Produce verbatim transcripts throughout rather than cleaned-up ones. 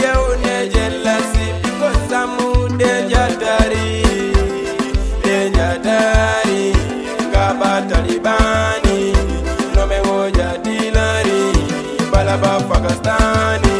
une jealousy because I'm dangerous. Dangerous. Kaba Talibani. No me goja dilari. Balaba Pakistani.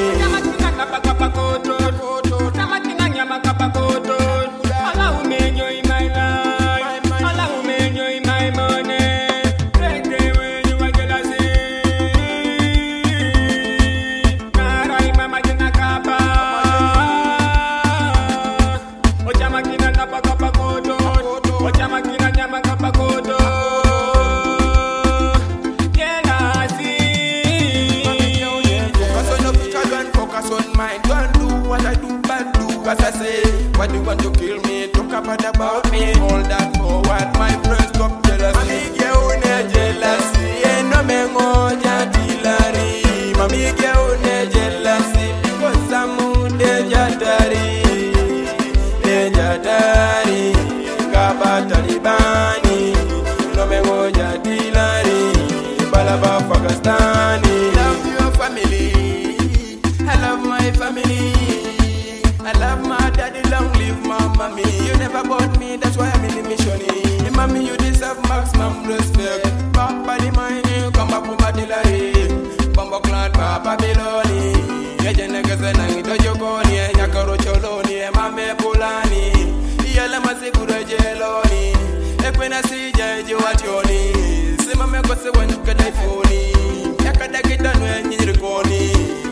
Cause I say, why do you want to kill me? Talk about about me. All that for what? My friends stop jealousy. Mami get une jealousy. And no me ngoja dilari. Mami get une jealousy. Because I'm dangerous. Dangerous. Kaba Talibani. No me ngoja dilari. Balaba Pakistani. Love your family. I love my family. I love my daddy, long live my mommy. You never bought me, that's why I'm in the mission. Hey, mommy, you deserve maximum respect. Papa, the mine, come back from Badilari. Bumbo clan, Papa Biloni. Yajana Gazana, Dojogoni, Yakaro Choloni, Mame Pulani. Yala Masigura Jeloni. Epena si Jaji Wationi. Simame Kose when you can iPhone. Yakadakita when you're recording.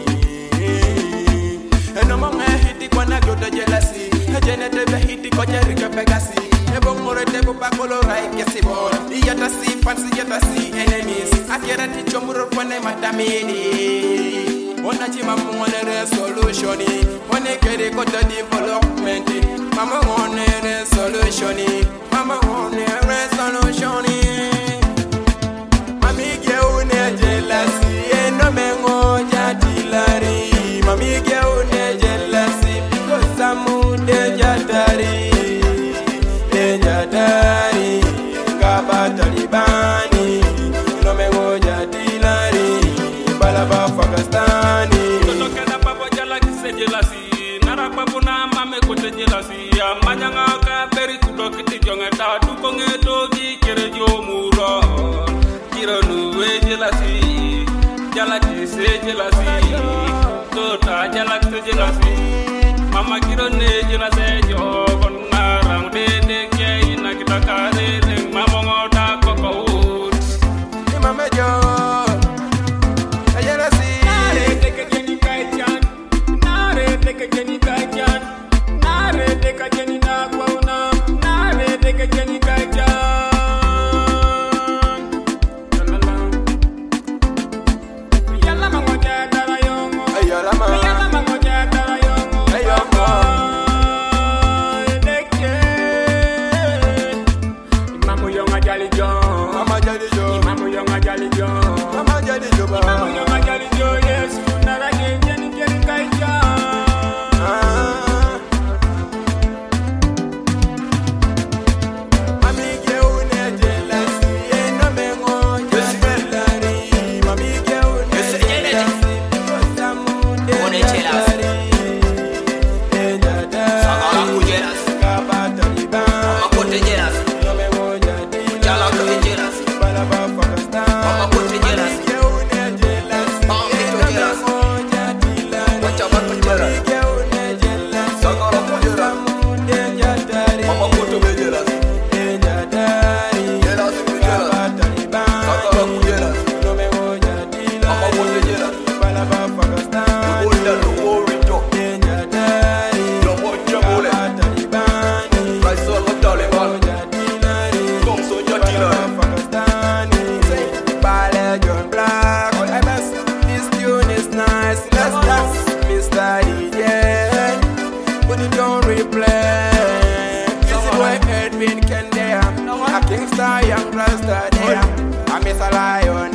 And among a hit, when I go to jealousy, a genetic hit, Coterica Pegasi, a bomber, a table bacolo, right? Yes, it was. Yata see, fancy, yata see enemies. I get a teacher when I'm at the mini. One of them on a resolution. When they get a got a development, Mama on a resolution. Mama on a resolution. Mami get on a jealousy, and no man on Jatilari. Mami get on a jealousy because I'm dangerous. Dangerous. Kaba Talibani. No me goja dilari. Balaba Pakistani. Toto kena papa jala kise jealousy. Nara papu na mame kote jealousy. Amanyanga ka beri kudo kiti jonge ta dukonge togi kere jo muro. Kiro nuwe jealousy. Jala kise jealousy. Tota jala kise jealousy. Mama kiro ne jealousy jo kona ram de de kye ina kita kare de mama ngota koko ut. Mama jo. Jealousy. Nare teke jeni kaijan. Nare teke jeni kaijan. Nare teke jeni na kwauna. Nare teke jeni kaijan. Yalla mangoja dara yongo. Ayala ma. Yalla mangoja dara yongo. Ayongo. Deke. Imamu yonga jali jon. Mama jadi jo. Imamu yonga jali jon. Mama jadi jo ba. Imamu yonga jali jon. Yesu nara jeni jeni kaijan. Ah. Mami get une jealousy, and no me ngoja dilari. Mami get une jealousy because I'm dangerous. Dangerous. Kaba Talibani. No me ngoja dilari. Balaba Pakistani. Mami get une jealousy, and no me ngoja dilari. Mami get une jealousy because I'm dangerous. Young Rasta there, I miss a lion.